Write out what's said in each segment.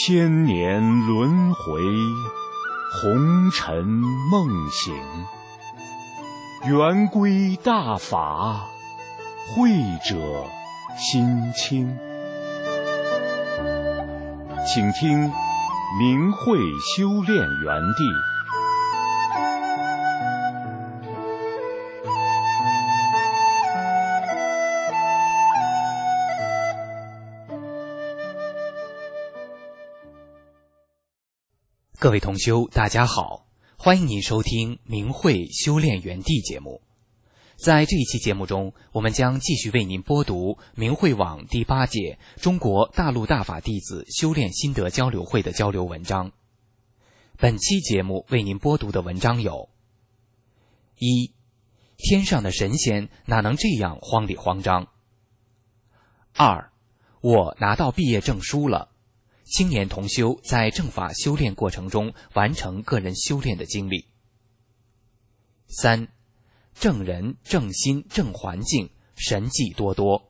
千年轮回，红尘梦醒。圆规大法，慧者心清。请听明慧修炼园地。 各位同修，大家好，欢迎您收听明慧修炼园地节目。在这一期节目中，我们将继续为您播读明慧网第8届中国大陆大法弟子修炼心得交流会的交流文章。本期节目为您播读的文章有：一、天上的神仙哪能这样慌里慌张？二、我拿到毕业证书了。青年同修在正法修炼过程中完成个人修炼的经历。三、正人、正心、正环境，神迹多多。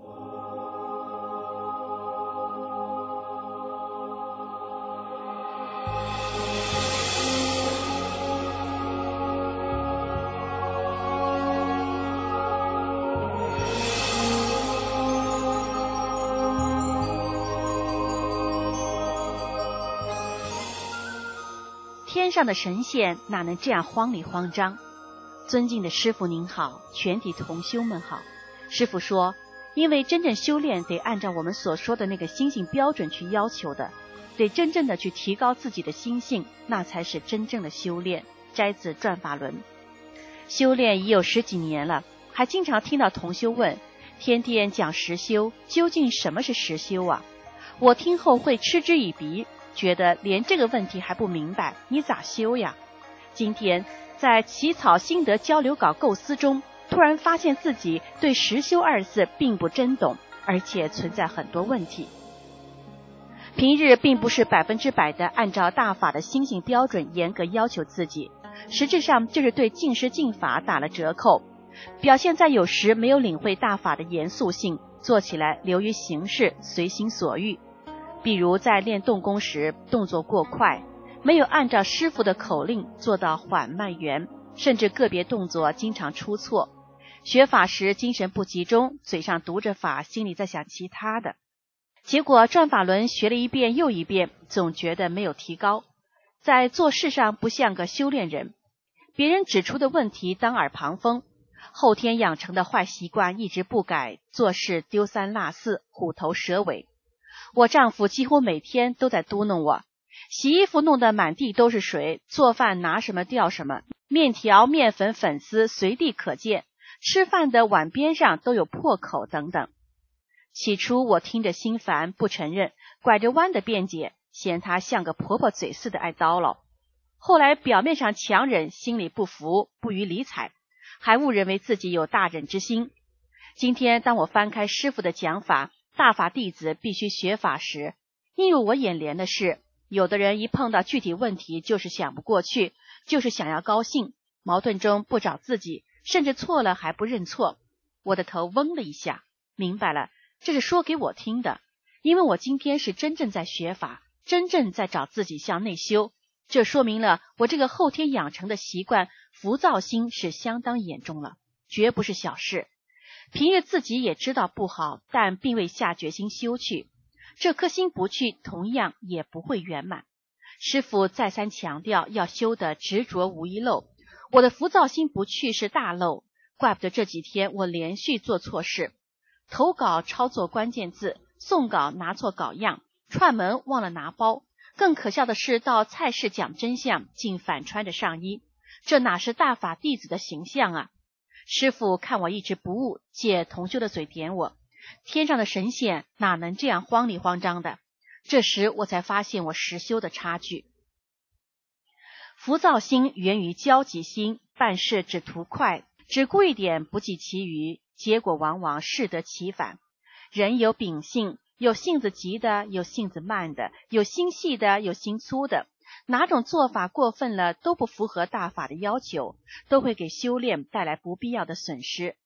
天上的神仙哪能这样慌里慌张？尊敬的师父您好，全体同修们好。师父说，因为真正修炼得按照我们所说的那个心性标准去要求的，得真正的去提高自己的心性，那才是真正的修炼。摘自转法轮。修炼已有10几年了，还经常听到同修问，天天讲实修，究竟什么是实修啊？我听后会嗤之以鼻，觉得连这个问题还不明白，你咋修呀？今天在起草心得交流稿构思中，突然发现自己对实修2字并不真懂，而且存在很多问题。平日并不是100%的按照大法的心性标准严格要求自己，实质上就是对尽师尽法打了折扣，表现在有时没有领会大法的严肃性，做起来流于形式，随心所欲。比如在练动功时动作过快，没有按照师父的口令做到缓慢圆，甚至个别动作经常出错。学法时精神不集中，嘴上读着法，心里在想其他的。结果转法轮学了一遍又一遍，总觉得没有提高，在做事上不像个修炼人。别人指出的问题当耳旁风，后天养成的坏习惯一直不改，做事丢三落四，虎头蛇尾。我丈夫几乎每天都在嘟囔我，洗衣服弄得满地都是水，做饭拿什么掉什么，面条、面粉、粉丝随地可见，吃饭的碗边上都有破口等等。起初我听着心烦，不承认，拐着弯的辩解，嫌她像个婆婆嘴似的爱叨唠。后来表面上强忍，心里不服，不予理睬，还误认为自己有大忍之心。今天当我翻开师父的讲法，大法弟子必须学法时，映入我眼帘的是，有的人一碰到具体问题就是想不过去，就是想要高兴，矛盾中不找自己，甚至错了还不认错。我的头嗡了一下，明白了，这是说给我听的，因为我今天是真正在学法，真正在找自己向内修，这说明了我这个后天养成的习惯浮躁心是相当严重了，绝不是小事。平日自己也知道不好，但并未下决心修去，这颗心不去，同样也不会圆满。师父再三强调要修的执着无一漏，我的浮躁心不去是大漏，怪不得这几天我连续做错事，投稿抄错关键字，送稿拿错稿样，串门忘了拿包，更可笑的是到菜市讲真相竟反穿着上衣，这哪是大法弟子的形象啊？师父看我一直不悟，借同修的嘴点我，天上的神仙哪能这样慌里慌张的？这时我才发现我实修的差距。浮躁心源于焦急心，办事只图快，只顾一点不计其余，结果往往适得其反。人有秉性，有性子急的，有性子慢的，有心细的，有心粗的，哪种做法过分了都不符合大法的要求，都会给修炼带来不必要的损失。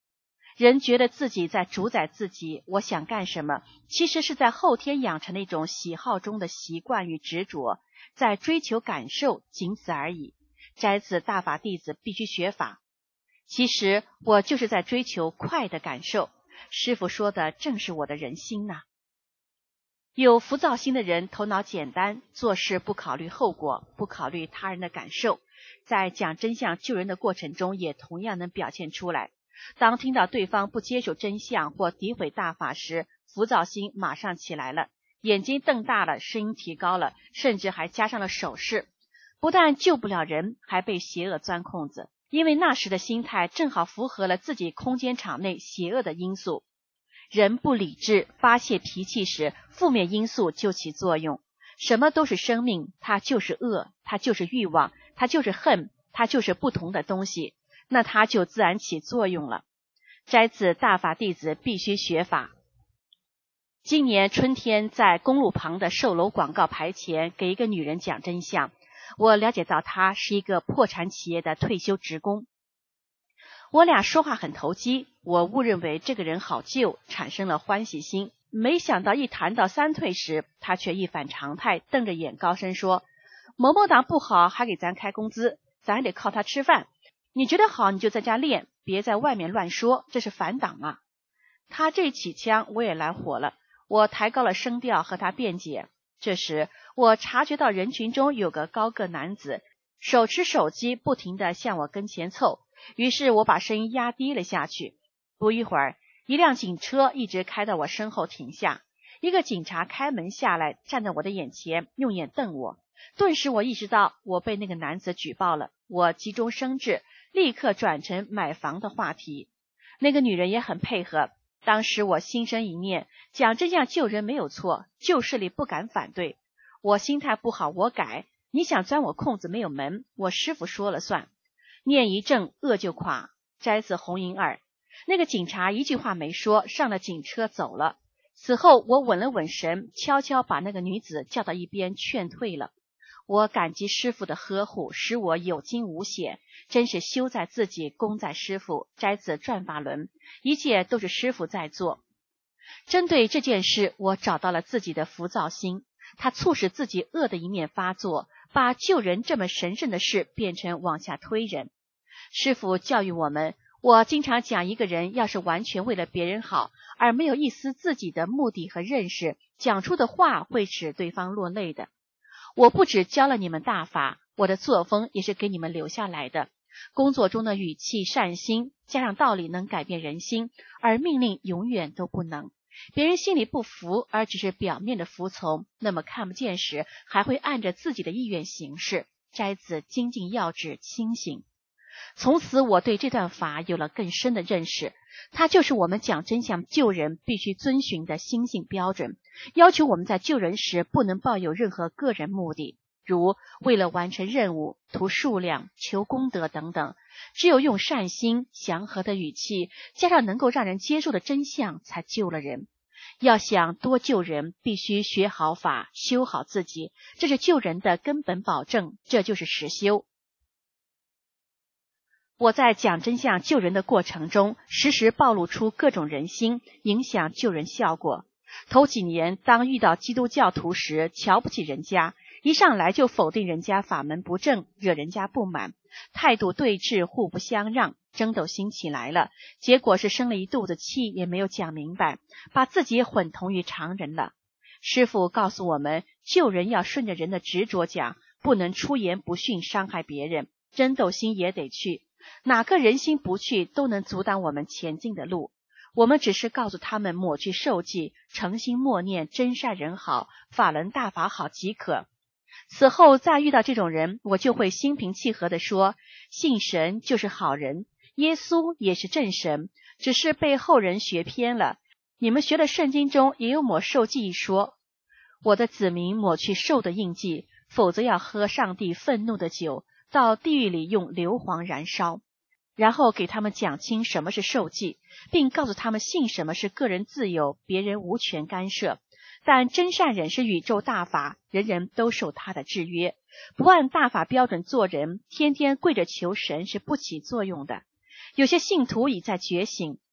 人觉得自己在主宰自己，我想干什么，其实是在后天养成的一种喜好中的习惯与执着，在追求感受，仅此而已。摘自大法弟子必须学法。其实我就是在追求快的感受，师父说的正是我的人心呐。有浮躁心的人头脑简单，做事不考虑后果，不考虑他人的感受，在讲真相救人的过程中也同样能表现出来。当听到对方不接受真相或诋毁大法时，浮躁心马上起来了，眼睛瞪大了，声音提高了，甚至还加上了手势，不但救不了人，还被邪恶钻空子。因为那时的心态正好符合了自己空间场内邪恶的因素。人不理智发泄脾气时，负面因素就起作用。什么都是生命，它就是恶，它就是欲望，它就是恨，它就是不同的东西，那它就自然起作用了。摘自大法弟子必须学法。今年春天在公路旁的售楼广告牌前给一个女人讲真相，我了解到她是一个破产企业的退休职工。我俩说话很投机，我误认为这个人好救，产生了欢喜心。没想到一谈到三退时，他却一反常态，瞪着眼高声说，某某党不好，还给咱开工资，咱也得靠他吃饭，你觉得好你就在家练，别在外面乱说，这是反党啊。他这起枪我也来火了，我抬高了声调和他辩解。这时我察觉到人群中有个高个男子手持手机不停地向我跟前凑，于是我把声音压低了下去。不一会儿，一辆警车一直开到我身后停下，一个警察开门下来，站在我的眼前，用眼瞪我。顿时我意识到我被那个男子举报了，我急中生智，立刻转成买房的话题。那个女人也很配合，当时我心生一念，讲真相救人没有错，旧势力不敢反对。我心态不好，我改，你想钻我空子没有门，我师父说了算。念一正，恶就垮。摘自红银二。那个警察一句话没说，上了警车走了。此后我稳了稳神，悄悄把那个女子叫到一边劝退了。我感激师父的呵护，使我有惊无险，真是修在自己，功在师父。摘自转法轮，一切都是师父在做。针对这件事，我找到了自己的浮躁心，它促使自己恶的一面发作，把救人这么神圣的事变成往下推人。师父教育我们，我经常讲，一个人要是完全为了别人好，而没有一丝自己的目的和认识，讲出的话会使对方落泪的。我不只教了你们大法，我的作风也是给你们留下来的。工作中的语气善心加上道理能改变人心，而命令永远都不能。别人心里不服，而只是表面的服从，那么看不见时还会按着自己的意愿行事。摘自精进要旨，清醒。从此我对这段法有了更深的认识，它就是我们讲真相救人必须遵循的心性标准，要求我们在救人时不能抱有任何个人目的，如为了完成任务、图数量、求功德等等。只有用善心、祥和的语气，加上能够让人接受的真相，才救了人。要想多救人，必须学好法，修好自己，这是救人的根本保证，这就是实修。我在讲真相救人的过程中，时时暴露出各种人心，影响救人效果。头几年，当遇到基督教徒时，瞧不起人家，一上来就否定人家法门不正，惹人家不满，态度对峙，互不相让，争斗心起来了，结果是生了一肚子气，也没有讲明白，把自己混同于常人了。师父告诉我们，救人要顺着人的执着讲，不能出言不逊，伤害别人，争斗心也得去。哪个人心不去，都能阻挡我们前进的路。我们只是告诉他们抹去受记，诚心默念真善人好，法轮大法好即可。此后再遇到这种人，我就会心平气和地说，信神就是好人，耶稣也是正神，只是被后人学偏了。你们学的圣经中也有抹受记一说。我的子民抹去受的印记，否则要喝上帝愤怒的酒，到地狱里用硫磺燃烧。然后给他们讲清什么是受记，并告诉他们信什么是个人自由，别人无权干涉。但真善忍是宇宙大法，人人都受他的制约，不按大法标准做人，天天跪着求神是不起作用的。有些信徒已在觉醒，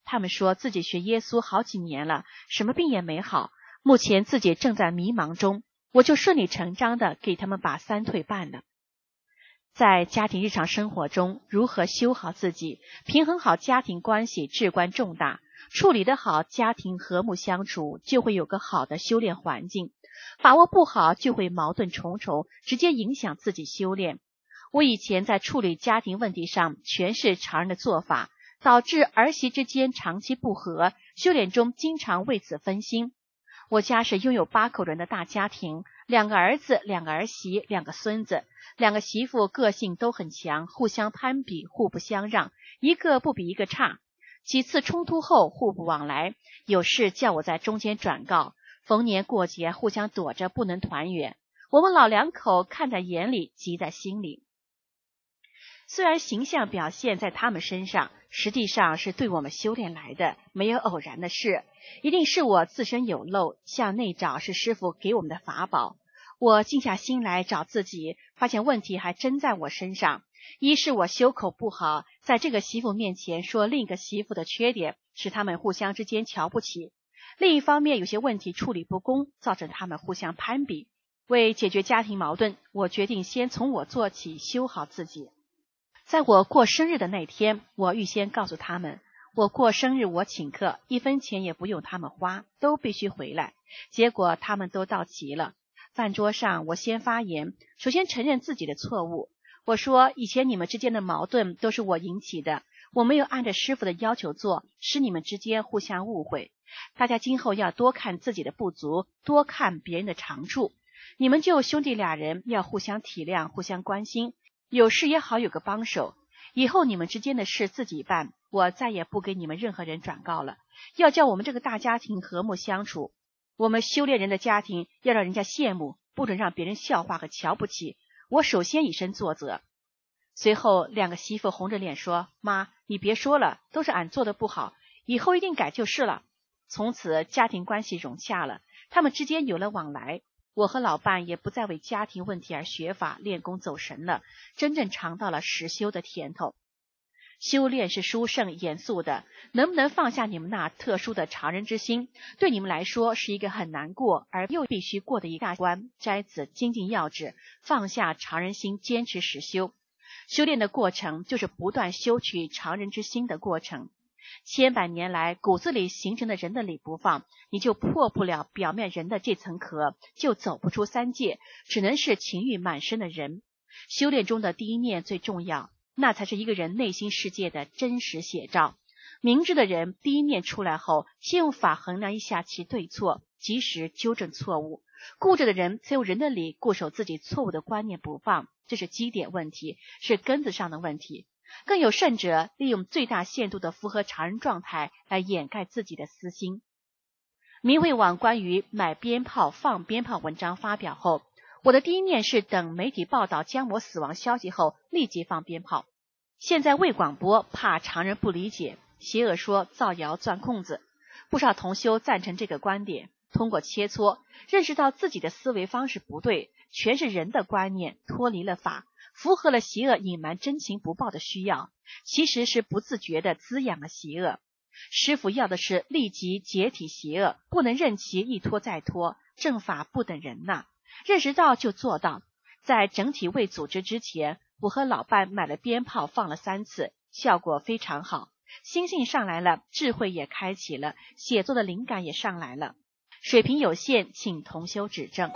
他们说自己学耶稣好几年了，什么病也没好，目前自己正在迷茫中，我就顺理成章的给他们把3退办了。在家庭日常生活中，如何修好自己，平衡好家庭关系至关重大。处理得好，家庭和睦相处，就会有个好的修炼环境；把握不好，就会矛盾重重，直接影响自己修炼。我以前在处理家庭问题上全是常人的做法，导致儿媳之间长期不和，修炼中经常为此分心。我家是拥有8口人的大家庭，2个儿子，2个儿媳，2个孙子，2个媳妇个性都很强，互相攀比，互不相让，一个不比一个差。几次冲突后互不往来，有事叫我在中间转告，逢年过节互相躲着不能团圆。我们老2口看在眼里，急在心里。虽然形象表现在他们身上，实际上是对我们修炼来的，没有偶然的事，一定是我自身有漏，向内找是师父给我们的法宝。我静下心来找自己，发现问题还真在我身上。一是我修口不好，在这个媳妇面前说另一个媳妇的缺点，使他们互相之间瞧不起；另一方面有些问题处理不公，造成他们互相攀比。为解决家庭矛盾，我决定先从我做起，修好自己。在我过生日的那天，我预先告诉他们，我过生日我请客，1分钱也不用他们花，都必须回来。结果他们都到齐了。饭桌上我先发言，首先承认自己的错误。我说，以前你们之间的矛盾都是我引起的，我没有按照师父的要求做，使你们之间互相误会。大家今后要多看自己的不足，多看别人的长处。你们就兄弟2人要互相体谅，互相关心，有事也好有个帮手。以后你们之间的事自己办，我再也不给你们任何人转告了。要叫我们这个大家庭和睦相处。我们修炼人的家庭要让人家羡慕，不准让别人笑话和瞧不起。我首先以身作则。随后2个媳妇红着脸说，妈，你别说了，都是俺做的不好，以后一定改就是了。从此家庭关系融洽了，他们之间有了往来。我和老伴也不再为家庭问题而学法练功走神了，真正尝到了实修的甜头。修炼是殊胜严肃的，能不能放下你们那特殊的常人之心，对你们来说是一个很难过而又必须过的一大关。摘此精进要旨，放下常人心，坚持实修。修炼的过程就是不断修取常人之心的过程。千百年来骨子里形成的人的理不放，你就破不了表面人的这层壳，就走不出3界，只能是情欲满身的人。修炼中的第一念最重要，那才是一个人内心世界的真实写照。明智的人第一念出来后，先用法衡量一下其对错，及时纠正错误。固执的人则用人的理固守自己错误的观念不放，这是基点问题，是根子上的问题。更有甚者，利用最大限度的符合常人状态来掩盖自己的私心。明慧网关于买鞭炮放鞭炮文章发表后，我的第一念是等媒体报道姜某死亡消息后立即放鞭炮。现在未广播，怕常人不理解，邪恶说造谣钻空子。不少同修赞成这个观点，通过切磋认识到自己的思维方式不对，全是人的观念，脱离了法，符合了邪恶隐瞒真情不报的需要，其实是不自觉地滋养了邪恶。师父要的是立即解体邪恶，不能任其一拖再拖，正法不等人呐，认识到就做到。在整体未组织之前，我和老伴买了鞭炮放了3次，效果非常好，心性上来了，智慧也开启了，写作的灵感也上来了。水平有限，请同修指正。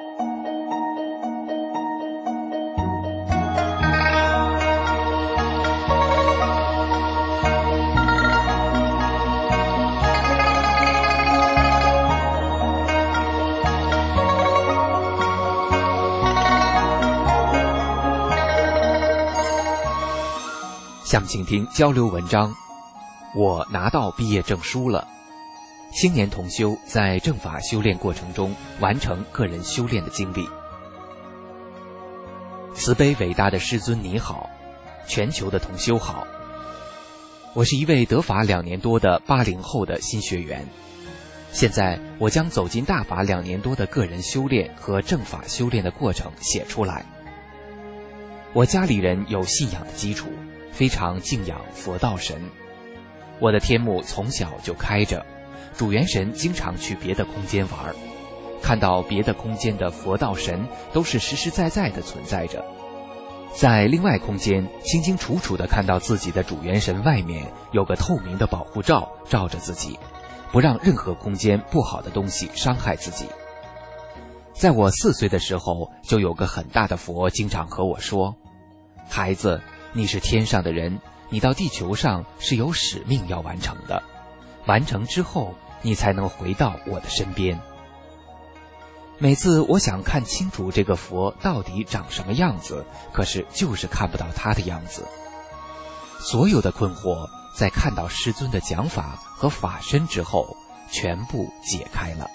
下面请听交流文章。我拿到毕业证书了。青年同修在正法修炼过程中完成个人修炼的经历。慈悲伟大的师尊你好，全球的同修好。我是一位得法2年多的80后的新学员，现在我将走进大法2年多的个人修炼和正法修炼的过程写出来。我家里人有信仰的基础，非常敬仰佛道神。 我的天幕从小就开着，主元神经常去别的空间玩，看到别的空间的佛道神都是实实在在的存在着。在另外空间清清楚楚地看到自己的主元神外面有个透明的保护罩罩着自己，不让任何空间不好的东西伤害自己。在我4岁的时候，就有个很大的佛经常和我说，孩子，你是天上的人，你到地球上是有使命要完成的，完成之后你才能回到我的身边。每次我想看清楚这个佛到底长什么样子，可是就是看不到他的样子。所有的困惑在看到师尊的讲法和法身之后全部解开了。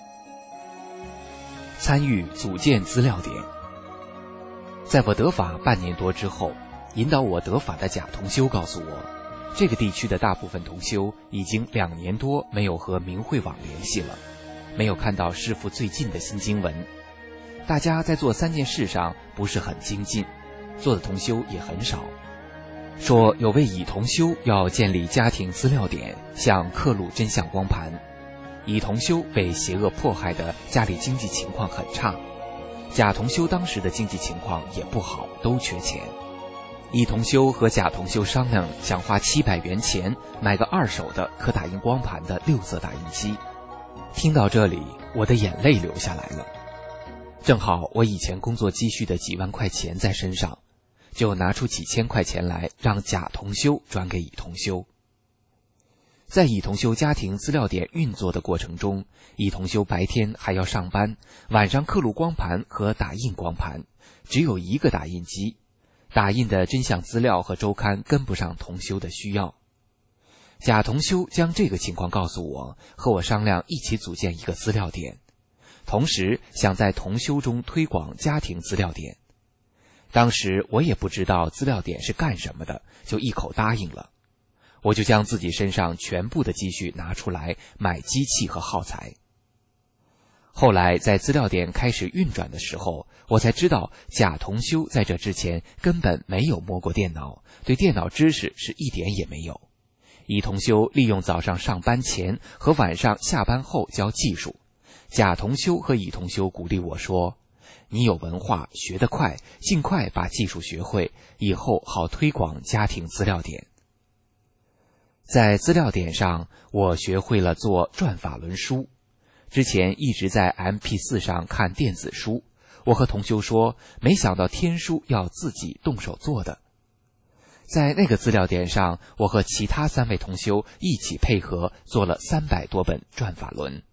参与组建资料点。在我得法半年多之后，引导我得法的贾同修告诉我，这个地区的大部分同修已经2年多没有和明慧网联系了，没有看到师父最近的新经文，大家在做3件事上不是很精进，做的同修也很少。说有位乙同修要建立家庭资料点，向刻录真相光盘。乙同修被邪恶迫害的家里经济情况很差，甲同修当时的经济情况也不好，都缺钱。乙同修和甲同修商量，想花700元钱买个2手的可打印光盘的6色打印机。听到这里，我的眼泪流下来了。正好我以前工作积蓄的几万块钱在身上，就拿出几千块钱来让甲同修转给乙同修。在乙同修家庭资料点运作的过程中，乙同修白天还要上班，晚上刻录光盘和打印光盘，只有1个打印机，打印的真相资料和周刊跟不上同修的需要。甲同修将这个情况告诉我，和我商量一起组建一个资料点，同时想在同修中推广家庭资料点。当时我也不知道资料点是干什么的，就一口答应了。我就将自己身上全部的积蓄拿出来买机器和耗材。后来在资料点开始运转的时候，我才知道贾同修在这之前根本没有摸过电脑，对电脑知识是一点也没有。乙同修利用早上上班前和晚上下班后教技术，贾同修和乙同修鼓励我说，你有文化，学得快，尽快把技术学会，以后好推广家庭资料点。在资料点上，我学会了做转法轮书。之前一直在 MP4 上看电子书，我和同修说，没想到天书要自己动手做的。在那个资料点上，我和其他3位同修一起配合做了300多本转法轮。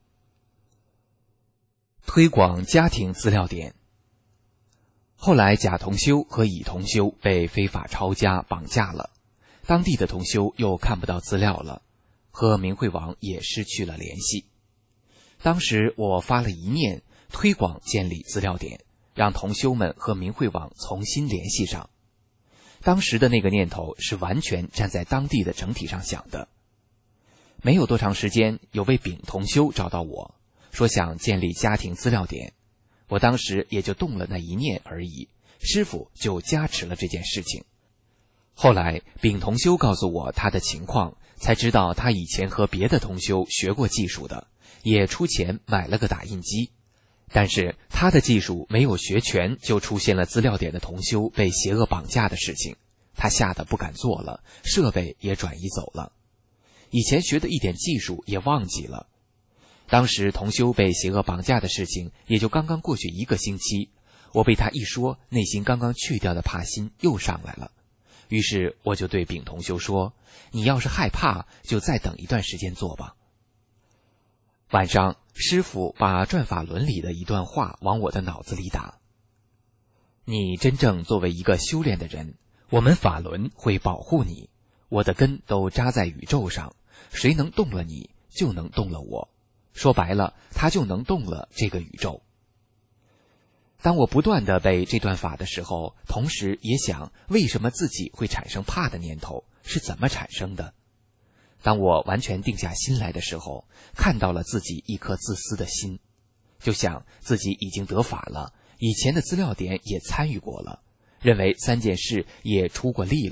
推广家庭资料点。后来甲同修和乙同修被非法抄家绑架了，当地的同修又看不到资料了，和明慧网也失去了联系。当时我发了一念，推广建立资料点，让同修们和明慧网重新联系上。当时的那个念头是完全站在当地的整体上想的。没有多长时间，有位丙同修找到我，说想建立家庭资料点。我当时也就动了那一念而已，师父就加持了这件事情。后来丙同修告诉我他的情况，才知道他以前和别的同修学过技术的，也出钱买了个打印机，但是他的技术没有学全，就出现了资料点的同修被邪恶绑架的事情，他吓得不敢做了，设备也转移走了，以前学的一点技术也忘记了。当时同修被邪恶绑架的事情也就刚刚过去1个星期，我被他一说，内心刚刚去掉的怕心又上来了。于是我就对丙同修说，你要是害怕，就再等一段时间做吧。晚上，师父把转法轮里的一段话往我的脑子里打。你真正作为一个修炼的人，我们法轮会保护你，我的根都扎在宇宙上，谁能动了你，就能动了我。说白了，他就能动了这个宇宙。当我不断地背这段法的时候，同时也想，为什么自己会产生怕的念头，是怎么产生的？当我完全定下心来的时候，看到了自己一颗自私的心，就想自己已经得法了，以前的资料点也参与过了，认为3件事也出过力了，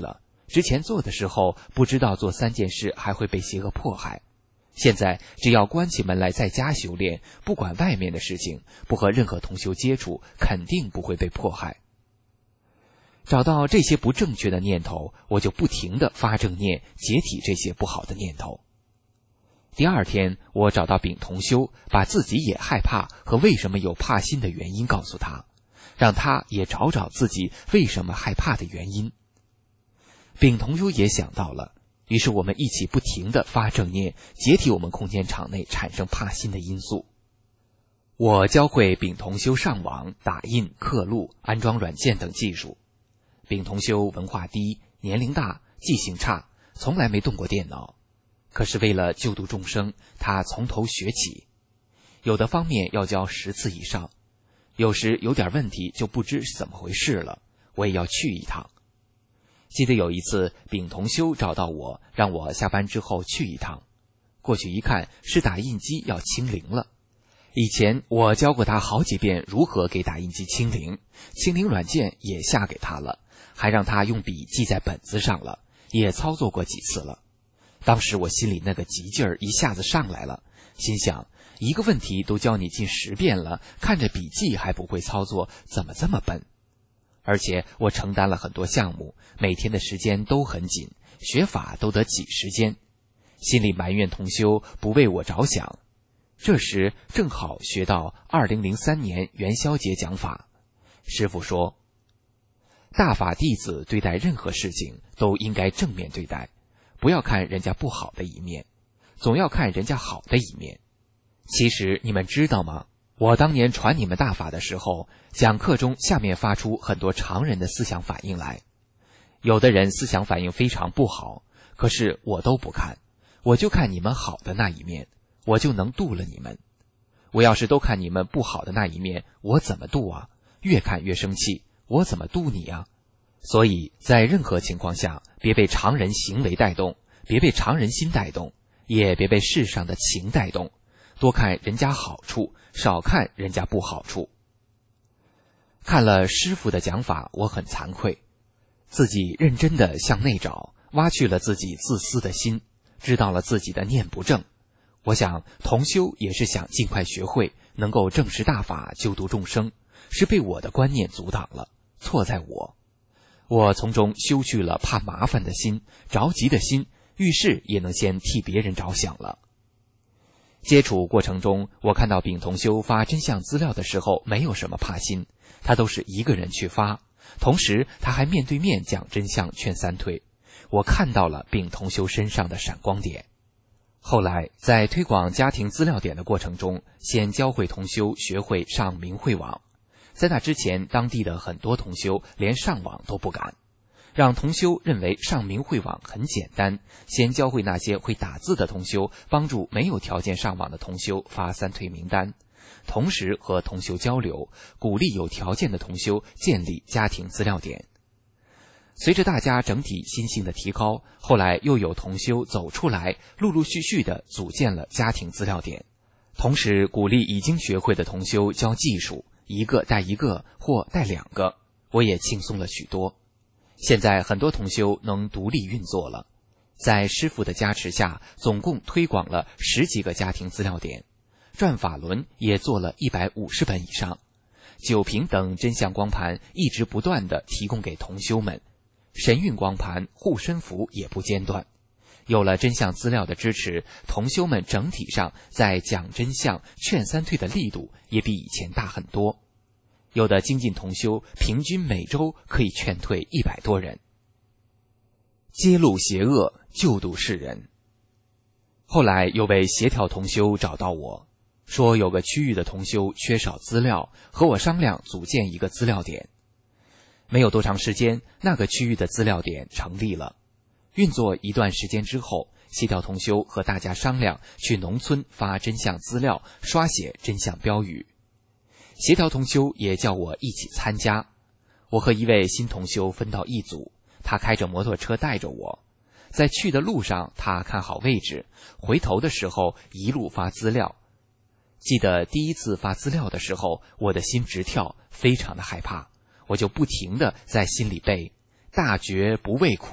之前做的时候不知道做3件事还会被邪恶迫害，现在只要关起门来在家修炼，不管外面的事情，不和任何同修接触，肯定不会被迫害。找到这些不正确的念头，我就不停地发正念，解体这些不好的念头。第2天，我找到丙同修，把自己也害怕和为什么有怕心的原因告诉他，让他也找找自己为什么害怕的原因。丙同修也想到了，于是我们一起不停地发正念，解体我们空间场内产生怕心的因素。我教会丙同修上网、打印、刻录、安装软件等技术。丙同修文化低，年龄大，记性差，从来没动过电脑。可是为了救度众生，他从头学起，有的方面要教10次以上，有时有点问题就不知是怎么回事了，我也要去一趟。记得有一次，丙同修找到我，让我下班之后去一趟。过去一看，是打印机要清零了。以前我教过他好几遍如何给打印机清零，清零软件也下给他了，还让他用笔记在本子上了，也操作过几次了。当时我心里那个急劲儿一下子上来了，心想，一个问题都教你近10遍了，看着笔记还不会操作，怎么这么笨？而且我承担了很多项目，每天的时间都很紧，学法都得挤时间，心里埋怨同修不为我着想。这时正好学到2003年元宵节讲法，师父说，大法弟子对待任何事情都应该正面对待，不要看人家不好的一面，总要看人家好的一面。其实你们知道吗？我当年传你们大法的时候，讲课中下面发出很多常人的思想反应来。有的人思想反应非常不好，可是我都不看，我就看你们好的那一面，我就能度了你们。我要是都看你们不好的那一面，我怎么度啊？越看越生气，我怎么度你啊？所以在任何情况下，别被常人行为带动，别被常人心带动，也别被世上的情带动，多看人家好处，少看人家不好处。看了师父的讲法，我很惭愧，自己认真地向内找，挖去了自己自私的心，知道了自己的念不正。我想同修也是想尽快学会，能够证实大法，救度众生，是被我的观念阻挡了，错在我。我从中修去了怕麻烦的心，着急的心，遇事也能先替别人着想了。接触过程中，我看到丙同修发真相资料的时候没有什么怕心，他都是一个人去发，同时他还面对面讲真相劝3退，我看到了丙同修身上的闪光点。后来在推广家庭资料点的过程中，先教会同修学会上明慧网。在那之前，当地的很多同修连上网都不敢，让同修认为上明慧网很简单，先教会那些会打字的同修，帮助没有条件上网的同修发3退名单，同时和同修交流，鼓励有条件的同修建立家庭资料点。随着大家整体心性的提高，后来又有同修走出来，陆陆续续地组建了家庭资料点，同时鼓励已经学会的同修教技术，一个带一个或带2个，我也轻松了许多。现在很多同修能独立运作了，在师父的加持下，总共推广了10几个家庭资料点，转法轮也做了150本以上，酒瓶等真相光盘一直不断地提供给同修们，神韵光盘、护身符也不间断。有了真相资料的支持，同修们整体上在讲真相、劝3退的力度也比以前大很多。有的精进同修平均每周可以劝退100多人。揭露邪恶，救度世人。后来有位协调同修找到我，说有个区域的同修缺少资料，和我商量组建一个资料点。没有多长时间，那个区域的资料点成立了。运作一段时间之后，协调同修和大家商量去农村发真相资料，刷写真相标语。协调同修也叫我一起参加，我和一位新同修分到一组，他开着摩托车带着我，在去的路上他看好位置，回头的时候一路发资料。记得第一次发资料的时候，我的心直跳，非常的害怕，我就不停地在心里背：大觉不畏苦，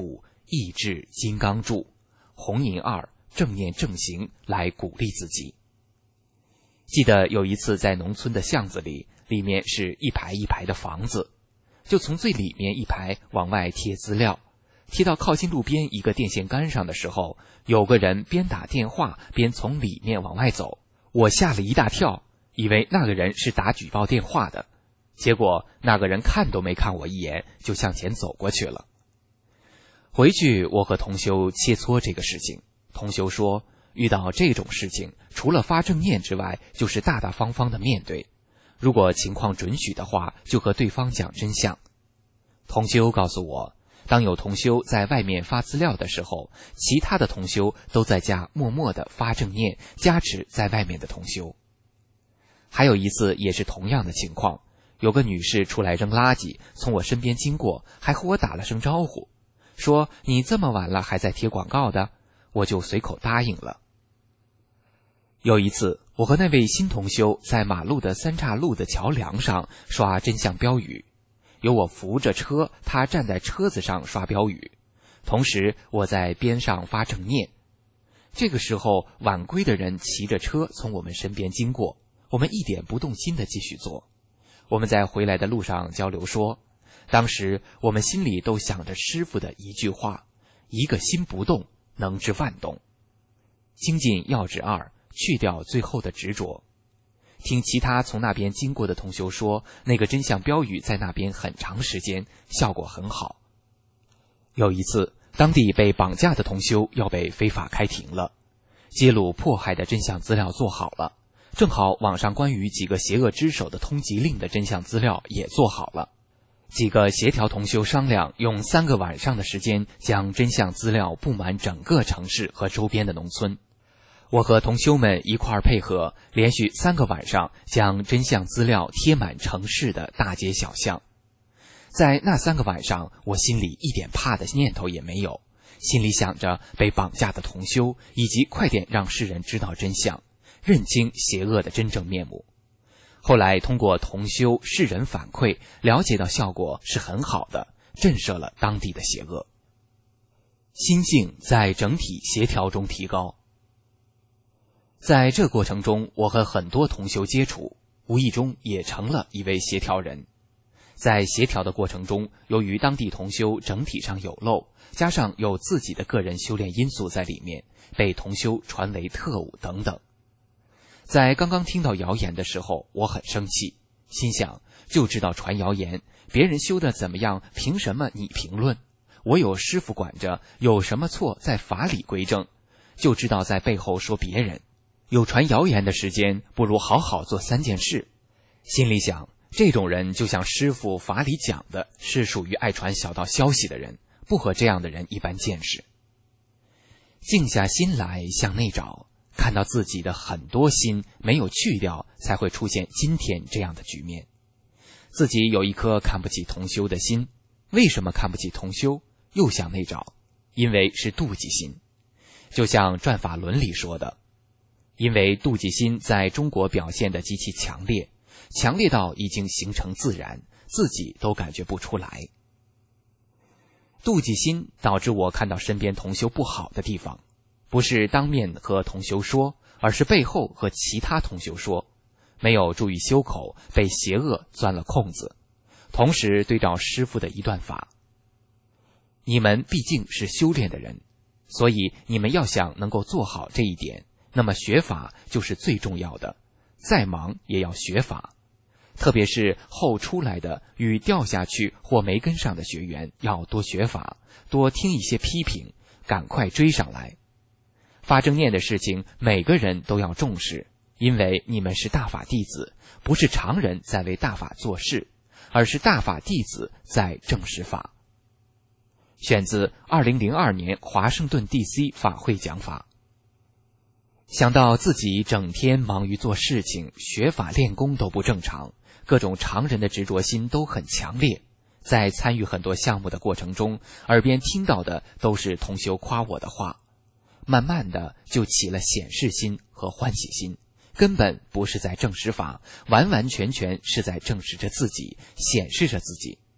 意志金刚柱，红银2，正念正行来鼓励自己。记得有一次在农村的巷子里，里面是一排一排的房子，就从最里面一排往外贴资料，贴到靠近路边一个电线杆上的时候，有个人边打电话边从里面往外走，我吓了一大跳，以为那个人是打举报电话的，结果那个人看都没看我一眼，就向前走过去了。回去我和同修切磋这个事情，同修说，遇到这种事情，除了发正念之外，就是大大方方的面对，如果情况准许的话，就和对方讲真相。同修告诉我，当有同修在外面发资料的时候，其他的同修都在家默默地发正念，加持在外面的同修。还有一次也是同样的情况，有个女士出来扔垃圾，从我身边经过，还和我打了声招呼，说你这么晚了还在贴广告的，我就随口答应了。有一次我和那位新同修在马路的三岔路的桥梁上刷真相标语，由我扶着车，他站在车子上刷标语，同时我在边上发正念。这个时候晚归的人骑着车从我们身边经过，我们一点不动心地继续做。我们在回来的路上交流说，当时我们心里都想着师父的一句话，一个心不动能治万动。精进要旨2，去掉最后的执着。听其他从那边经过的同修说，那个真相标语在那边很长时间，效果很好。有一次当地被绑架的同修要被非法开庭了，揭露迫害的真相资料做好了，正好网上关于几个邪恶之手的通缉令的真相资料也做好了。几个协调同修商量，用3个晚上的时间将真相资料布满整个城市和周边的农村。我和同修们一块儿配合，连续3个晚上将真相资料贴满城市的大街小巷。在那3个晚上，我心里一点怕的念头也没有，心里想着被绑架的同修，以及快点让世人知道真相，认清邪恶的真正面目。后来通过同修世人反馈，了解到效果是很好的，震慑了当地的邪恶。心境在整体协调中提高。在这过程中，我和很多同修接触，无意中也成了一位协调人。在协调的过程中，由于当地同修整体上有漏，加上有自己的个人修炼因素在里面，被同修传为特务等等。在刚刚听到谣言的时候，我很生气，心想就知道传谣言，别人修的怎么样，凭什么你评论？我有师父管着，有什么错在法理归正，就知道在背后说别人。有传谣言的时间，不如好好做3件事。心里想，这种人就像师父法理讲的，是属于爱传小道消息的人，不和这样的人一般见识。静下心来向内找，看到自己的很多心没有去掉，才会出现今天这样的局面。自己有一颗看不起同修的心，为什么看不起同修？又向内找，因为是妒忌心。就像转法轮里说的，因为妒忌心在中国表现得极其强烈，强烈到已经形成自然，自己都感觉不出来。妒忌心导致我看到身边同修不好的地方，不是当面和同修说，而是背后和其他同修说，没有注意修口，被邪恶钻了空子，同时对照师父的一段法。你们毕竟是修炼的人，所以你们要想能够做好这一点，那么学法就是最重要的，再忙也要学法。特别是后出来的与掉下去或没跟上的学员，要多学法，多听一些批评，赶快追上来。发正念的事情每个人都要重视，因为你们是大法弟子，不是常人在为大法做事，而是大法弟子在证实法。选自2002年华盛顿 DC 法会讲法。想到自己整天忙于做事情，学法练功都不正常，各种常人的执着心都很强烈，在参与很多项目的过程中，耳边听到的都是同修夸我的话，慢慢的就起了显示心和欢喜心，根本不是在证实法，完完全全是在证实着自己，显示着自己。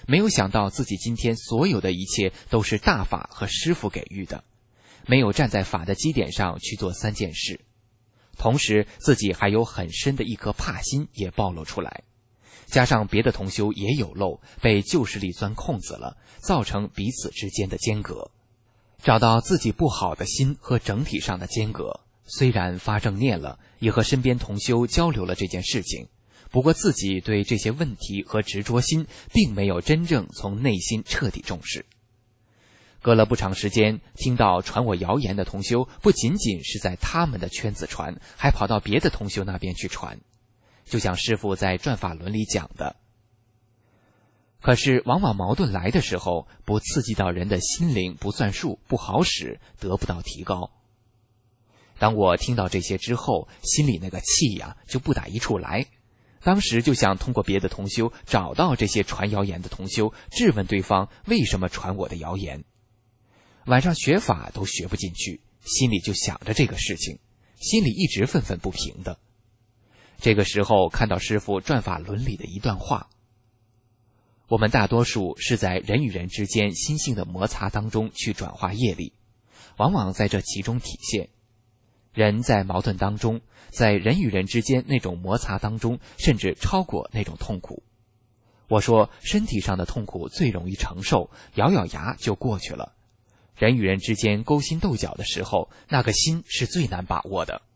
没有想到自己今天所有的一切都是大法和师父给予的，没有站在法的基点上去做3件事。同时自己还有很深的一颗怕心也暴露出来，加上别的同修也有漏，被旧势力钻空子了，造成彼此之间的间隔。找到自己不好的心和整体上的间隔，虽然发正念了，也和身边同修交流了这件事情，不过自己对这些问题和执着心并没有真正从内心彻底重视。隔了不长时间，听到传我谣言的同修不仅仅是在他们的圈子传，还跑到别的同修那边去传，就像师父在转法轮里讲的。可是往往矛盾来的时候，不刺激到人的心灵不算数，不好使，得不到提高。当我听到这些之后，心里那个气呀就不打一处来。当时就想通过别的同修找到这些传谣言的同修，质问对方为什么传我的谣言。晚上学法都学不进去，心里就想着这个事情，心里一直愤愤不平的。这个时候看到师父转法轮里的一段话：我们大多数是在人与人之间心性的摩擦当中去转化业力，往往在这其中体现。人在矛盾当中，在人与人之间那种摩擦当中，甚至超过那种痛苦。我说身体上的痛苦最容易承受，咬咬牙就过去了。人与人之间勾心斗角的时候，那个心是最难把握的。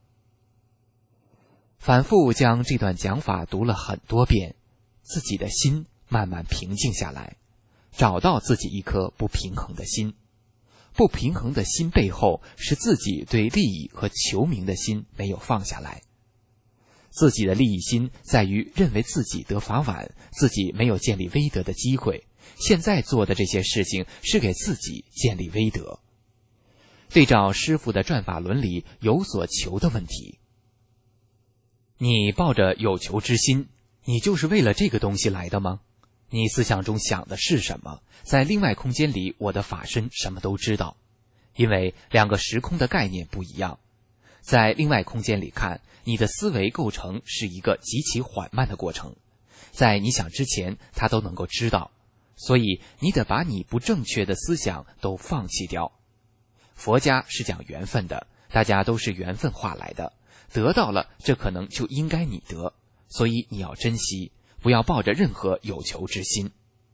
反复将这段讲法读了很多遍，自己的心慢慢平静下来，找到自己一颗不平衡的心。不平衡的心背后是自己对利益和求名的心没有放下来。自己的利益心在于认为自己得法晚，自己没有建立威德的机会，现在做的这些事情是给自己建立威德。对照师父的转法轮里有所求的问题，你抱着有求之心，你就是为了这个东西来的吗？你思想中想的是什么？在另外空间里，我的法身什么都知道，因为2个时空的概念不一样。在另外空间里看，你的思维构成是一个极其缓慢的过程，在你想之前，他都能够知道，所以你得把你不正确的思想都放弃掉。佛家是讲缘分的，大家都是缘分化来的，得到了，这可能就应该你得，所以你要珍惜，不要抱着任何有求之心。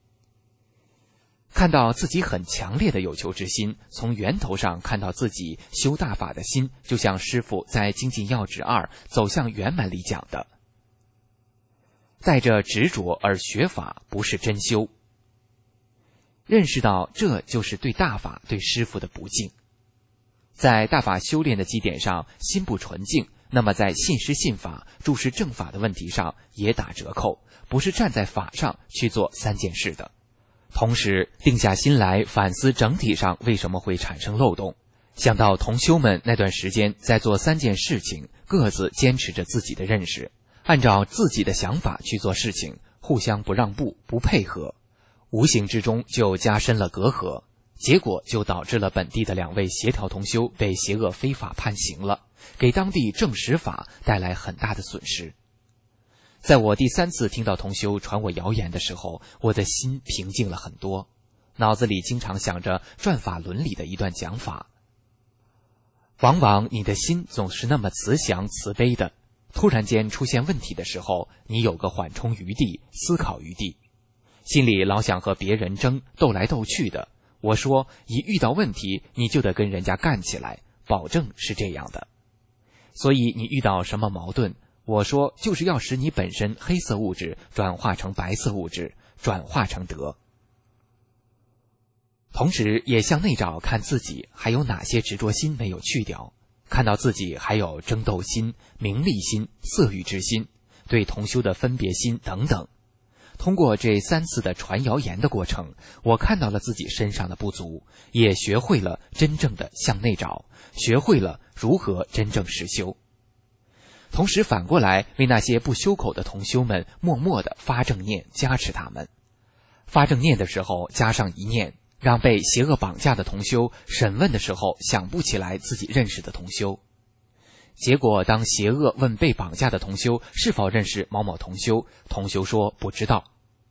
看到自己很强烈的有求之心，从源头上看到自己修大法的心，就像师父在精进要旨2走向圆满里讲的，带着执着而学法不是真修。认识到这就是对大法对师父的不敬。在大法修炼的基点上心不纯净，那么在信师信法注释正法的问题上也打折扣，不是站在法上去做3件事的。同时定下心来反思整体上为什么会产生漏洞，想到同修们那段时间在做3件事情，各自坚持着自己的认识，按照自己的想法去做事情，互相不让步不配合，无形之中就加深了隔阂，结果就导致了本地的2位协调同修被邪恶非法判刑了，给当地正实法带来很大的损失。在我第3次听到同修传我谣言的时候，我的心平静了很多，脑子里经常想着转法轮里的一段讲法。往往你的心总是那么慈祥慈悲的，突然间出现问题的时候，你有个缓冲余地，思考余地，心里老想和别人争，斗来斗去的。我说一遇到问题你就得跟人家干起来，保证是这样的。所以你遇到什么矛盾，我说就是要使你本身黑色物质转化成白色物质，转化成德。同时也向内找看自己还有哪些执着心没有去掉，看到自己还有争斗心、名利心、色欲之心、对同修的分别心等等。通过这3次的传谣言的过程，我看到了自己身上的不足，也学会了真正的向内找，学会了如何真正实修。同时反过来为那些不修口的同修们默默地发正念，加持他们。发正念的时候加上一念，让被邪恶绑架的同修审问的时候想不起来自己认识的同修。结果当邪恶问被绑架的同修是否认识某某同修，同修说不知道。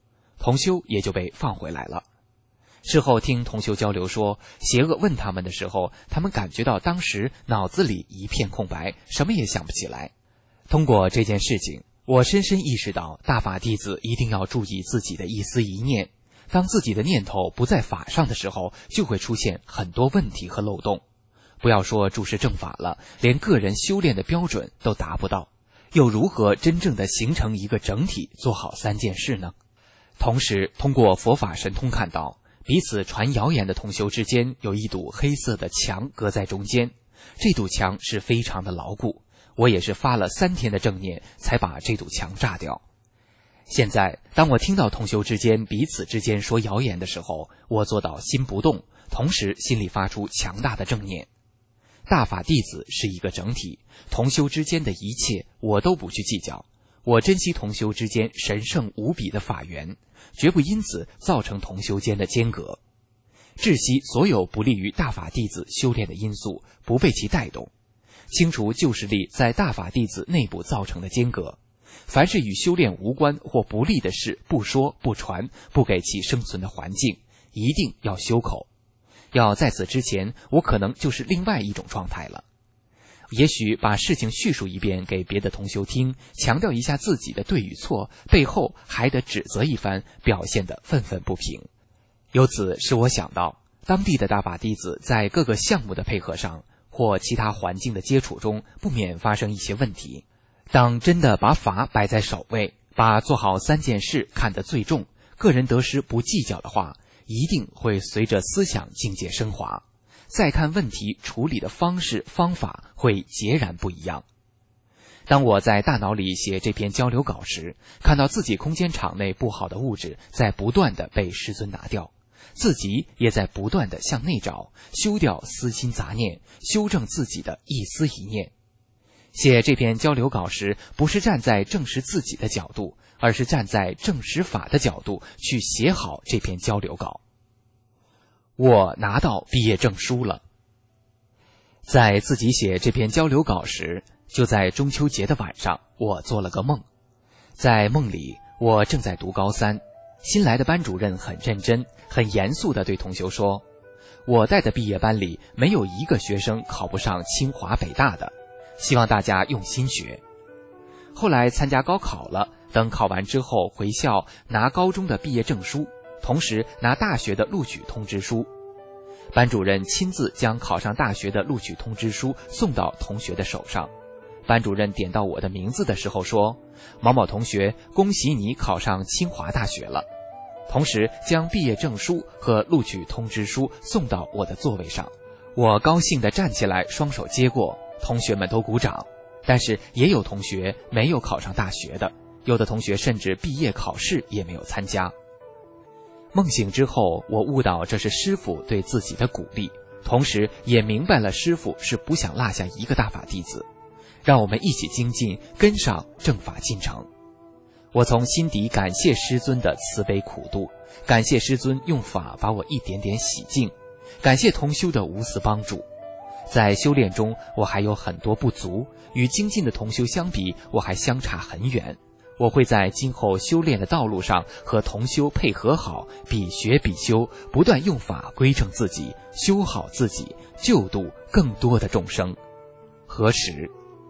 同修也就被放回来了。事后听同修交流说，邪恶问他们的时候，他们感觉到当时脑子里一片空白，什么也想不起来。通过这件事情，我深深意识到大法弟子一定要注意自己的一丝一念，当自己的念头不在法上的时候，就会出现很多问题和漏洞。不要说注释正法了，连个人修炼的标准都达不到，又如何真正的形成一个整体，做好3件事呢？同时通过佛法神通看到，彼此传谣言的同修之间有一堵黑色的墙隔在中间，这堵墙是非常的牢固，我也是发了3天的正念才把这堵墙炸掉。现在当我听到同修之间彼此之间说谣言的时候，我做到心不动，同时心里发出强大的正念。大法弟子是一个整体，同修之间的一切我都不去计较，我珍惜同修之间神圣无比的法缘，绝不因此造成同修间的间隔，窒息所有不利于大法弟子修炼的因素，不被其带动，清除旧势力在大法弟子内部造成的间隔。凡是与修炼无关或不利的事，不说不传，不给其生存的环境，一定要修口。要在此之前，我可能就是另外一种状态了。也许把事情叙述一遍给别的同修听，强调一下自己的对与错，背后还得指责一番，表现得愤愤不平。由此使我想到，当地的大法弟子在各个项目的配合上，或其他环境的接触中，不免发生一些问题。当真的把法摆在首位，把做好3件事看得最重，个人得失不计较的话，一定会随着思想境界升华，再看问题处理的方式方法会截然不一样。当我在大脑里写这篇交流稿时，看到自己空间场内不好的物质在不断地被师尊拿掉，自己也在不断地向内找，修掉私心杂念，修正自己的一丝一念。写这篇交流稿时，不是站在证实自己的角度，而是站在证实法的角度去写好这篇交流稿。我拿到毕业证书了。在自己写这篇交流稿时，就在中秋节的晚上，我做了个梦。在梦里，我正在读高3，新来的班主任很认真很严肃地对同修说，我带的毕业班里没有一个学生考不上清华北大的，希望大家用心学。后来参加高考了，等考完之后回校拿高中的毕业证书，同时拿大学的录取通知书。班主任亲自将考上大学的录取通知书送到同学的手上。班主任点到我的名字的时候说，某某同学，恭喜你考上清华大学了。同时将毕业证书和录取通知书送到我的座位上。我高兴地站起来，双手接过，同学们都鼓掌。但是也有同学没有考上大学的，有的同学甚至毕业考试也没有参加。梦醒之后，我悟到这是师父对自己的鼓励，同时也明白了师父是不想落下一个大法弟子，让我们一起精进，跟上正法进程。我从心底感谢师尊的慈悲苦度，感谢师尊用法把我一点点洗净，感谢同修的无私帮助。在修炼中，我还有很多不足，与精进的同修相比，我还相差很远。我会在今后修炼的道路上和同修配合好，比学比修，不断用法归正自己，修好自己，救度更多的众生。何时？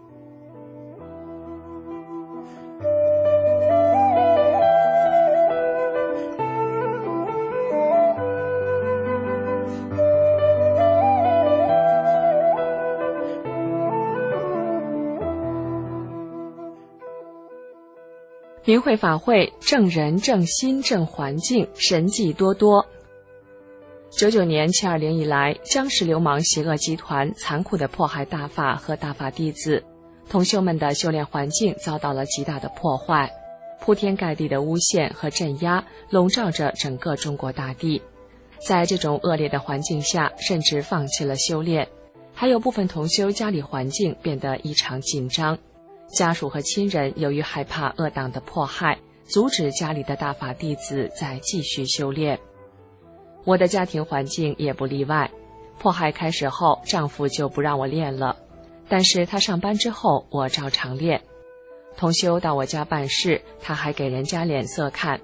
明慧法会正人正心正环境，神迹多多。99年720以来，僵尸流氓邪恶集团残酷地迫害大法和大法弟子，同修们的修炼环境遭到了极大的破坏，铺天盖地的诬陷和镇压笼罩着整个中国大地。在这种恶劣的环境下，甚至放弃了修炼，还有部分同修家里环境变得异常紧张。家属和亲人由于害怕恶党的迫害，阻止家里的大法弟子再继续修炼。我的家庭环境也不例外，迫害开始后，丈夫就不让我练了，但是他上班之后，我照常练。同修到我家办事，他还给人家脸色看。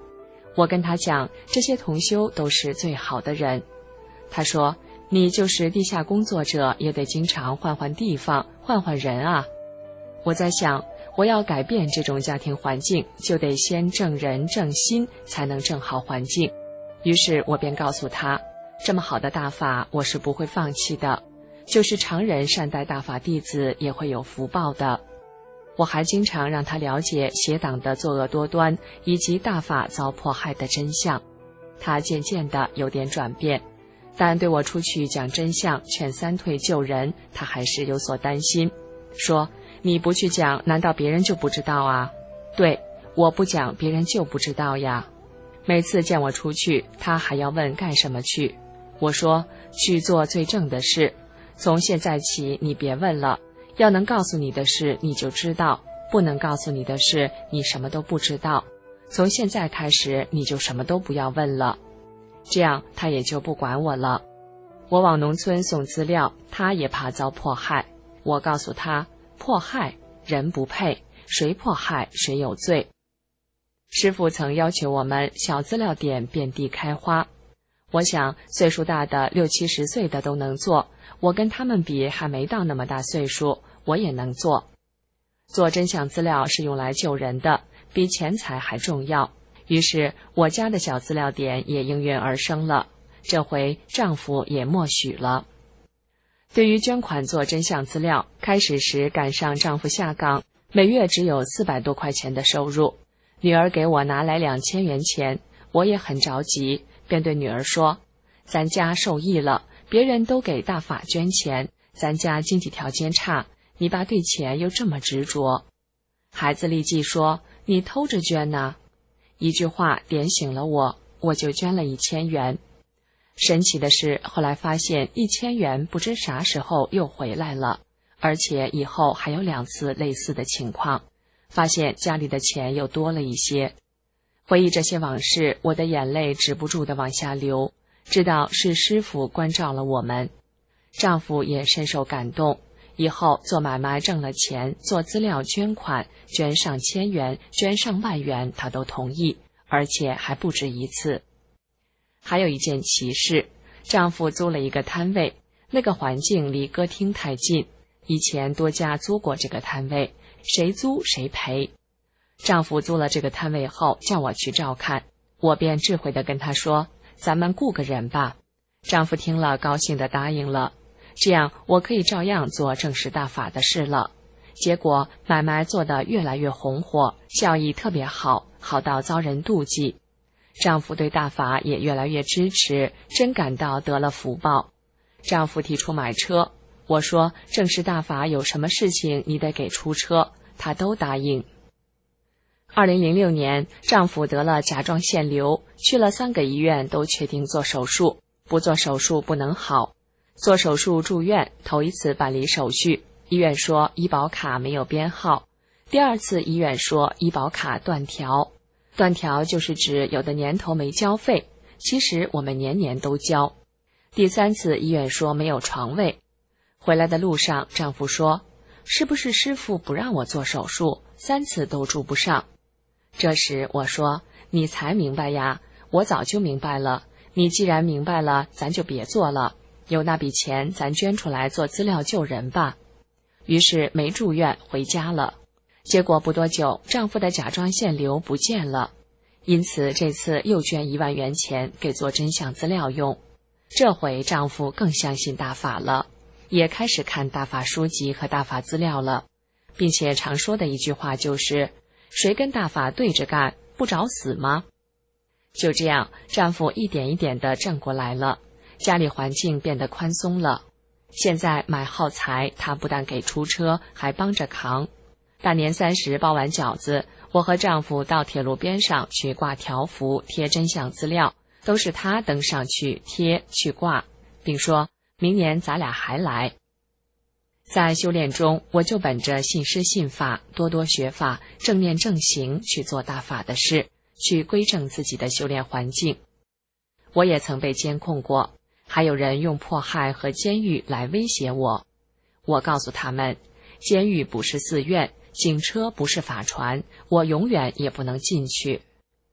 我跟他讲，这些同修都是最好的人。他说，你就是地下工作者，也得经常换换地方，换换人啊。我在想，我要改变这种家庭环境，就得先正人正心，才能正好环境。于是我便告诉他，这么好的大法我是不会放弃的，就是常人善待大法弟子也会有福报的。我还经常让他了解邪党的作恶多端，以及大法遭迫害的真相。他渐渐的有点转变，但对我出去讲真相，劝三退救人，他还是有所担心，说，你不去讲，难道别人就不知道啊？对，我不讲，别人就不知道呀。每次见我出去，他还要问干什么去。我说，去做最正的事，从现在起你别问了，要能告诉你的事你就知道，不能告诉你的事你什么都不知道。从现在开始你就什么都不要问了。这样他也就不管我了。我往农村送资料，他也怕遭迫害。我告诉他，迫害人不配，谁迫害谁有罪。师父曾要求我们小资料点遍地开花。我想岁数大的60、70岁的都能做，我跟他们比还没到那么大岁数，我也能做。做真相资料是用来救人的，比钱财还重要。于是我家的小资料点也应运而生了，这回丈夫也默许了。对于捐款做真相资料，开始时赶上丈夫下岗，每月只有400多块钱的收入，女儿给我拿来2000元钱，我也很着急，便对女儿说，咱家受益了，别人都给大法捐钱，咱家经济条件差，你爸对钱又这么执着。孩子立即说，你偷着捐呐。一句话点醒了我，我就捐了1000元。神奇的是，后来发现1000元不知啥时候又回来了，而且以后还有2次类似的情况，发现家里的钱又多了一些。回忆这些往事，我的眼泪止不住地往下流，知道是师父关照了我们。丈夫也深受感动，以后做买卖挣了钱，做资料捐款，捐上千元，捐上万元，他都同意，而且还不止一次。还有一件奇事，丈夫租了一个摊位，那个环境离歌厅太近，以前多家租过这个摊位，谁租谁赔。丈夫租了这个摊位后，叫我去照看，我便智慧地跟他说，咱们雇个人吧。丈夫听了高兴地答应了，这样我可以照样做正式大法的事了。结果买卖做得越来越红火，效益特别好，好到遭人妒忌。丈夫对大法也越来越支持，真感到得了福报。丈夫提出买车，我说正式大法有什么事情你得给出车，他都答应。2006年，丈夫得了甲状腺瘤，去了3个医院都确定做手术，不做手术不能好。做手术住院，头一次办理手续，医院说医保卡没有编号，第2次医院说医保卡断条。断条就是指有的年头没交费，其实我们年年都交。第3次医院说没有床位。回来的路上，丈夫说，是不是师父不让我做手术，3次都住不上。这时我说，你才明白呀，我早就明白了，你既然明白了，咱就别做了，有那笔钱咱捐出来做资料救人吧。于是没住院，回家了。结果不多久，丈夫的甲状腺瘤不见了，因此这次又捐1万元钱给做真相资料用。这回丈夫更相信大法了，也开始看大法书籍和大法资料了，并且常说的一句话就是，谁跟大法对着干，不找死吗？就这样，丈夫一点一点地正过来了，家里环境变得宽松了。现在买耗材，他不但给出车，还帮着扛。大年30包完饺子，我和丈夫到铁路边上去挂条幅贴真相资料，都是他登上去贴去挂，并说明年咱俩还来。在修炼中，我就本着信师信法，多多学法，正念正行去做大法的事，去规正自己的修炼环境。我也曾被监控过，还有人用迫害和监狱来威胁我。我告诉他们，监狱不是寺院，警车不是法船，我永远也不能进去。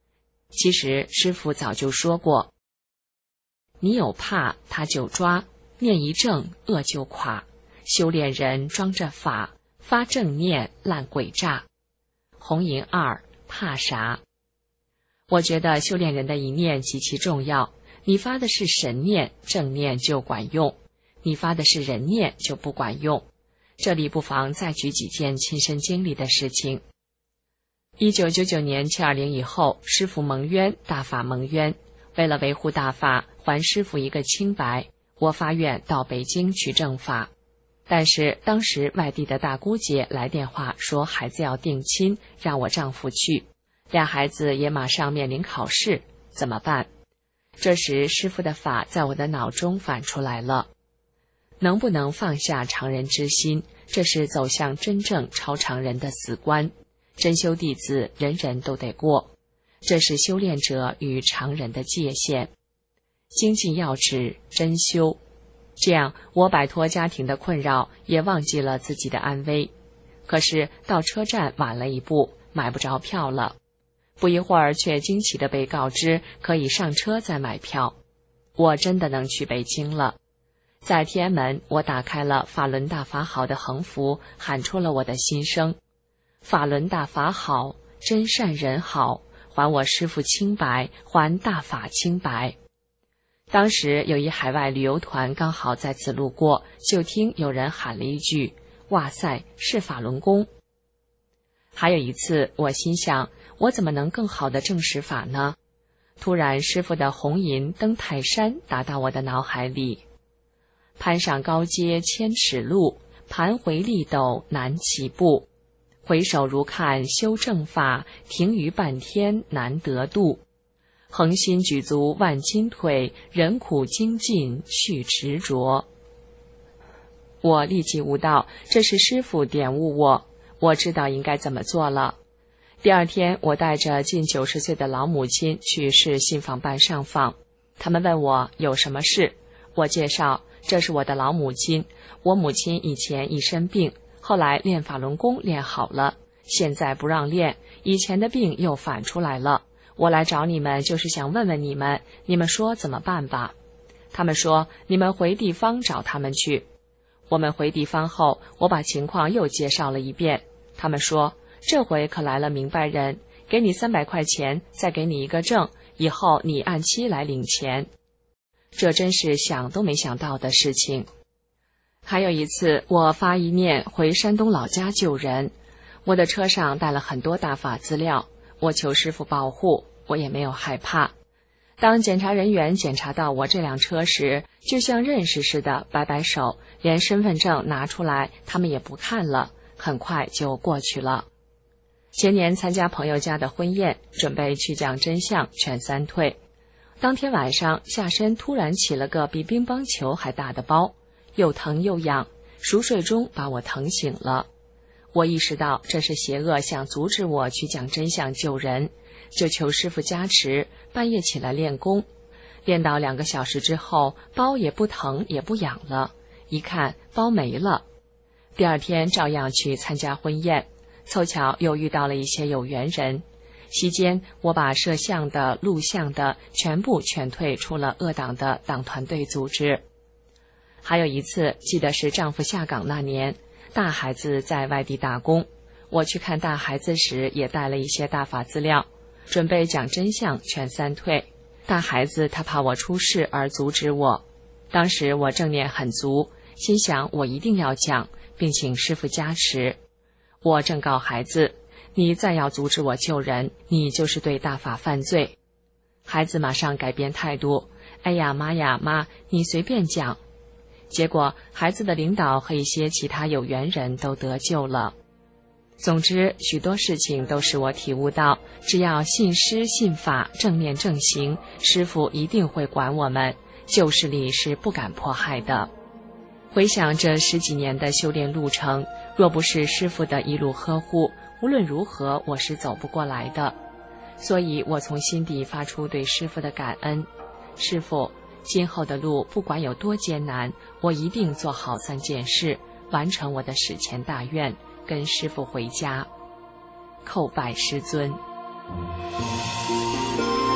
其实师父早就说过，你有怕他就抓，念一正恶就垮，修炼人装着法，发正念烂鬼诈。红银二，怕啥？我觉得修炼人的一念极其重要，你发的是神念，正念就管用，你发的是人念就不管用。这里不妨再举几件亲身经历的事情。1999年720以后，师父蒙冤，大法蒙冤，为了维护大法，还师父一个清白，我发愿到北京去正法。但是当时外地的大姑姐来电话说孩子要定亲，让我丈夫去，俩孩子也马上面临考试，怎么办？这时师父的法在我的脑中反出来了，能不能放下常人之心，这是走向真正超常人的死关。真修弟子人人都得过，这是修炼者与常人的界限。精进要旨，真修。这样我摆脱家庭的困扰，也忘记了自己的安危。可是到车站晚了一步，买不着票了。不一会儿却惊奇地被告知可以上车再买票。我真的能去北京了。在天安门，我打开了法轮大法好的横幅，喊出了我的心声：法轮大法好，真善人好，还我师父清白，还大法清白。当时有一海外旅游团刚好在此路过，就听有人喊了一句：哇塞，是法轮功。还有一次，我心想，我怎么能更好地证实法呢？突然师父的红银登泰山打到我的脑海里：攀上高阶千尺路，盘回力斗难起步，回首如看修正法，停于半天难得度。恒心举足万斤腿，人苦精进续执着。我立即悟到，这是师父点悟我，我知道应该怎么做了。第二天，我带着近90岁的老母亲去市信访办上访，他们问我有什么事，我介绍，这是我的老母亲，我母亲以前一身病，后来练法轮功练好了，现在不让练，以前的病又反出来了。我来找你们就是想问问你们，你们说怎么办吧？他们说你们回地方找他们去。我们回地方后，我把情况又介绍了一遍。他们说这回可来了明白人，给你300块钱，再给你一个证，以后你按期来领钱。这真是想都没想到的事情。还有一次，我发一念回山东老家救人，我的车上带了很多大法资料，我求师父保护，我也没有害怕。当检查人员检查到我这辆车时，就像认识似的摆摆手，连身份证拿出来他们也不看了，很快就过去了。前年参加朋友家的婚宴，准备去讲真相劝3退。当天晚上下身突然起了个比乒乓球还大的包，又疼又痒，熟睡中把我疼醒了。我意识到这是邪恶想阻止我去讲真相救人，就求师父加持，半夜起来练功，练到2个小时之后，包也不疼也不痒了，一看包没了。第二天照样去参加婚宴，凑巧又遇到了一些有缘人，席间我把摄像的录像的全部劝退出了恶党的党团队组织。还有一次，记得是丈夫下岗那年，大孩子在外地打工，我去看大孩子时也带了一些大法资料，准备讲真相劝3退。大孩子他怕我出事而阻止我，当时我正念很足，心想我一定要讲，并请师父加持。我正告孩子，你再要阻止我救人，你就是对大法犯罪。孩子马上改变态度，哎呀妈呀妈，你随便讲。结果孩子的领导和一些其他有缘人都得救了。总之，许多事情都使我体悟到，只要信师信法，正念正行，师父一定会管我们，旧势力是不敢迫害的。回想这10几年的修炼路程，若不是师父的一路呵护，无论如何我是走不过来的。所以我从心底发出对师父的感恩。师父，今后的路不管有多艰难，我一定做好3件事，完成我的史前大愿，跟师父回家。叩拜师尊。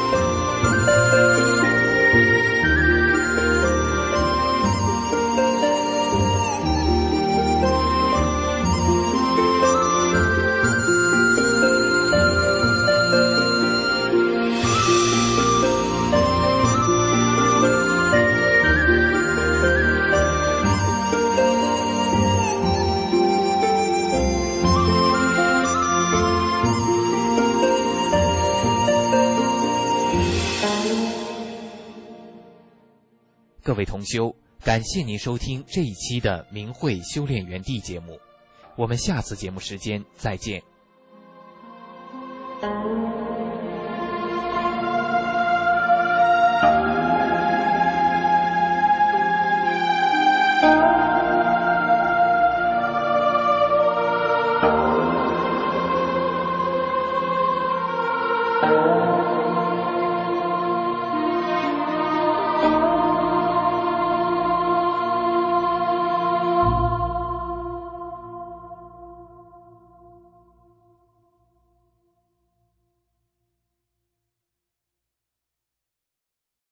各位同修，感谢您收听这一期的明慧修炼园地节目，我们下次节目时间再见。